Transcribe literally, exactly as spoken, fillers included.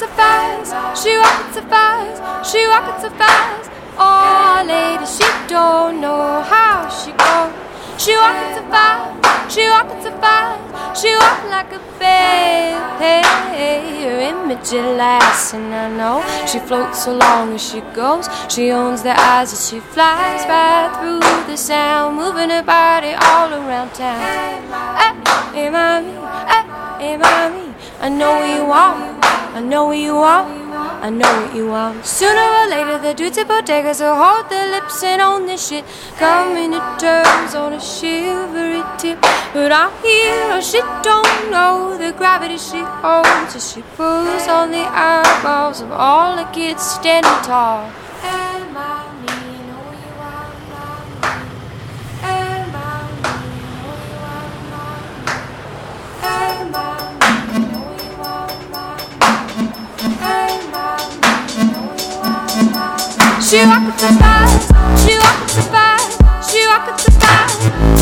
so fast, she walking so fast, she walking so fast. Oh, lady, she don't know how she goes. She walking so fast, she walking so fast, she walking like a babe. Her image it lasts, and I know she floats so long as she goes. She owns the eyes as she flies right through the sound, moving her body all around town. Hey, hey, mommy, hey, hey, mommy, I know what you want, I know what you want. I know what you want. Sooner or later the dudes at bodegas will hold their lips and own this shit, coming to terms on a shivery tip. But I hear her, she don't know the gravity she holds as she pulls on the eyeballs of all the kids standing tall. Hey, mommy, you know what you want, mommy. Hey, mommy, you know what you want, mommy. Hey, mommy, you know what you want, mommy. Hey, she walking so fast, she walking so fast, she walking so fast.